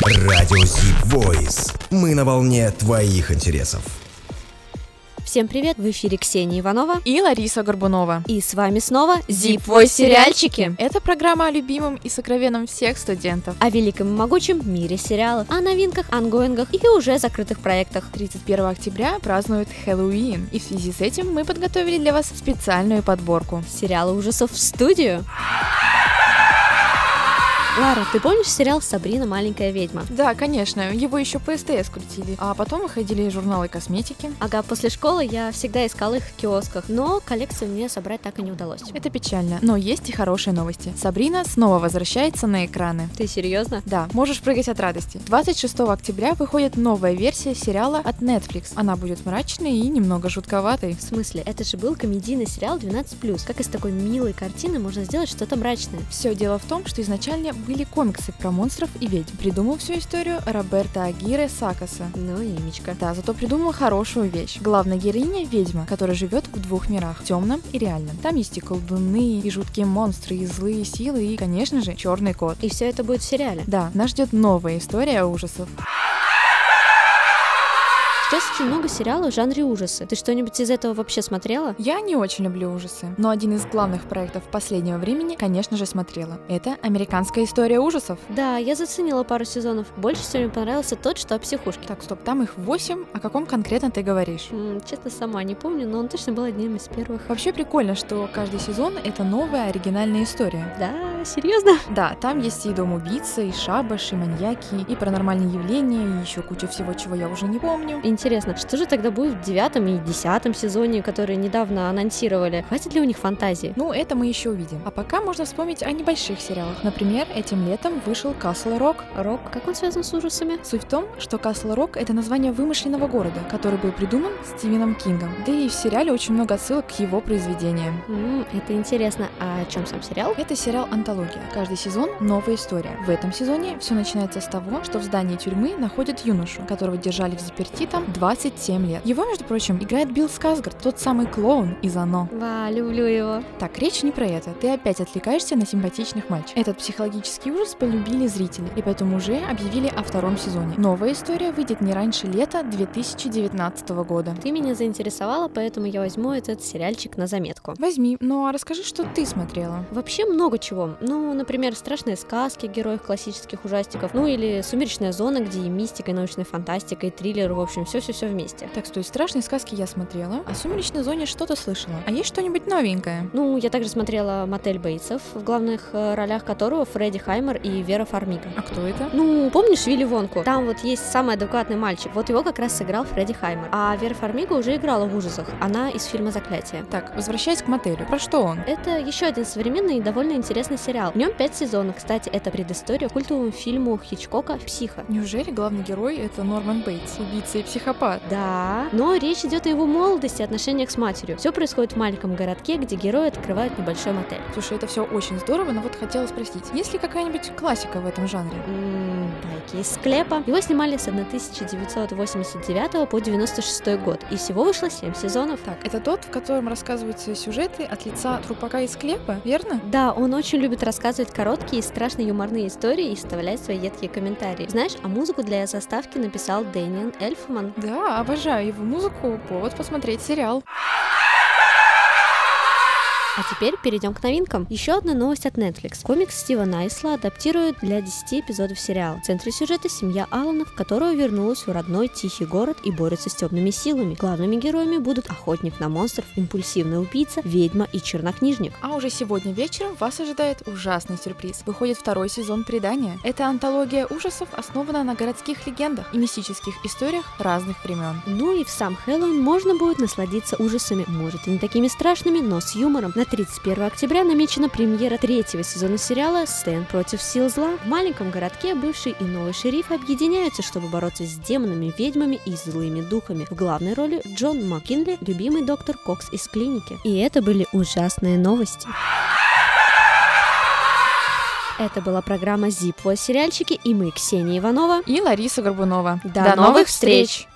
Радио Zip Voice. Мы на волне твоих интересов. Всем привет, в эфире Ксения Иванова и Лариса Горбунова. И с вами снова Zip Voice сериальчики. Это программа о любимом и сокровенном всех студентов. О великом и могучем мире сериалов, о новинках, ангоингах и уже закрытых проектах. 31 октября празднуют Хэллоуин, и в связи с этим мы подготовили для вас специальную подборку. Сериалы ужасов в студию. Лара, ты помнишь сериал «Сабрина. Маленькая ведьма»? Да, конечно, его еще по СТС крутили, а потом выходили журналы косметики. Ага, после школы я всегда искала их в киосках, но коллекцию мне собрать так и не удалось. Это печально, но есть и хорошие новости. Сабрина снова возвращается на экраны. Ты серьезно? Да, можешь прыгать от радости. 26 октября выходит новая версия сериала от Netflix. Она будет мрачной и немного жутковатой. В смысле? Это же был комедийный сериал 12+. Как из такой милой картины можно сделать что-то мрачное? Все дело в том, что изначально были комиксы про монстров и ведьм. Придумал всю историю Роберто Агире Сакаса. Ну и имечко. Да, зато придумал хорошую вещь. Главная героиня — ведьма, которая живет в двух мирах — темном и реальном. Там есть и колдуны, и жуткие монстры, и злые силы, и, конечно же, черный кот. И все это будет в сериале? Да, нас ждет новая история ужасов. Сейчас очень много сериалов в жанре ужасы. Ты что-нибудь из этого вообще смотрела? Я не очень люблю ужасы, но один из главных проектов последнего времени, конечно же, смотрела. Это «Американская история ужасов». Да, я заценила пару сезонов. Больше всего мне понравился тот, что о психушке. Так, стоп, там их 8. О каком конкретно ты говоришь? Честно, сама не помню, но он точно был одним из первых. Вообще прикольно, что каждый сезон — это новая оригинальная история. Да, серьезно? Да, там есть и дом убийцы, и шабаш, и маньяки, и паранормальные явления, и еще куча всего, чего я уже не помню. Интересно, что же тогда будет в 9 и 10 сезоне, которые недавно анонсировали? Хватит ли у них фантазии? Ну, это мы еще увидим. А пока можно вспомнить о небольших сериалах. Например, этим летом вышел Castle Rock. Рок? Как он связан с ужасами? Суть в том, что Castle Rock — это название вымышленного города, который был придуман Стивеном Кингом. Да и в сериале очень много отсылок к его произведениям. Это интересно. А о чем сам сериал? Это сериал-антология. Каждый сезон — новая история. В этом сезоне все начинается с того, что в здании тюрьмы находят юношу, которого держали в заперти там 27 лет. Его, между прочим, играет Билл Скарсгард, тот самый клоун из «Оно». Ва, люблю его. Так, речь не про это. Ты опять отвлекаешься на симпатичных мальчиков. Этот психологический ужас полюбили зрители, и поэтому уже объявили о втором сезоне. Новая история выйдет не раньше лета 2019 года. Ты меня заинтересовала, поэтому я возьму этот сериальчик на заметку. Возьми. Ну а расскажи, что ты смотрела. Вообще много чего. Ну, например, страшные сказки героев классических ужастиков, ну или «Сумеречная зона», где и мистика, и научная фантастика, и триллер, в общем, все вместе. Так, стой, страшные сказки я смотрела, а в «Сумеречной зоне» что-то слышала. А есть что-нибудь новенькое? Ну, я также смотрела «Мотель Бейтсов», в главных ролях которого Фредди Хаймер и Вера Фармига. А кто это? Ну, помнишь Вилли Вонку? Там вот есть самый адекватный мальчик. Вот его как раз сыграл Фредди Хаймер. А Вера Фармига уже играла в ужасах. Она из фильма «Заклятие». Так, возвращаясь к «Мотелю». Про что он? Это еще один современный и довольно интересный сериал. В нем 5 сезонов. Кстати, это предыстория к культовому фильму Хичкока «Психо». Неужели главный герой — это Норман Бейтс, убийца и психопат? Да, но речь идет о его молодости и отношениях с матерью. Все происходит в маленьком городке, где герои открывают небольшой мотель. Слушай, это все очень здорово, но вот хотела спросить, есть ли какая-нибудь классика в этом жанре? Байки из склепа. Его снимали с 1989 по 96 год, и всего вышло 7 сезонов. Так, это тот, в котором рассказываются сюжеты от лица трупака из склепа, верно? Да, он очень любит рассказывать короткие и страшно юморные истории и вставлять свои едкие комментарии. Знаешь, а музыку для заставки написал Дэниел Эльфман. Да, обожаю его музыку, повод посмотреть сериал. А теперь перейдем к новинкам. Еще одна новость от Netflix. Комикс Стива Найсла адаптируют для 10 эпизодов сериала. В центре сюжета семья Алланов, которая вернулась в родной тихий город и борется с темными силами. Главными героями будут охотник на монстров, импульсивный убийца, ведьма и чернокнижник. А уже сегодня вечером вас ожидает ужасный сюрприз. Выходит второй сезон «Предания». Это антология ужасов, основана на городских легендах и мистических историях разных времен. Ну и в сам Хэллоуин можно будет насладиться ужасами. Может и не такими страшными, но с юмором. На 31 октября намечена премьера 3-го сезона сериала «Стэн против сил зла». В маленьком городке бывший и новый шериф объединяются, чтобы бороться с демонами, ведьмами и злыми духами. В главной роли Джон Маккинли, любимый доктор Кокс из клиники. И это были ужасные новости. Это была программа Zip Voice сериальчики, и мы, Ксения Иванова и Лариса Горбунова. До новых встреч!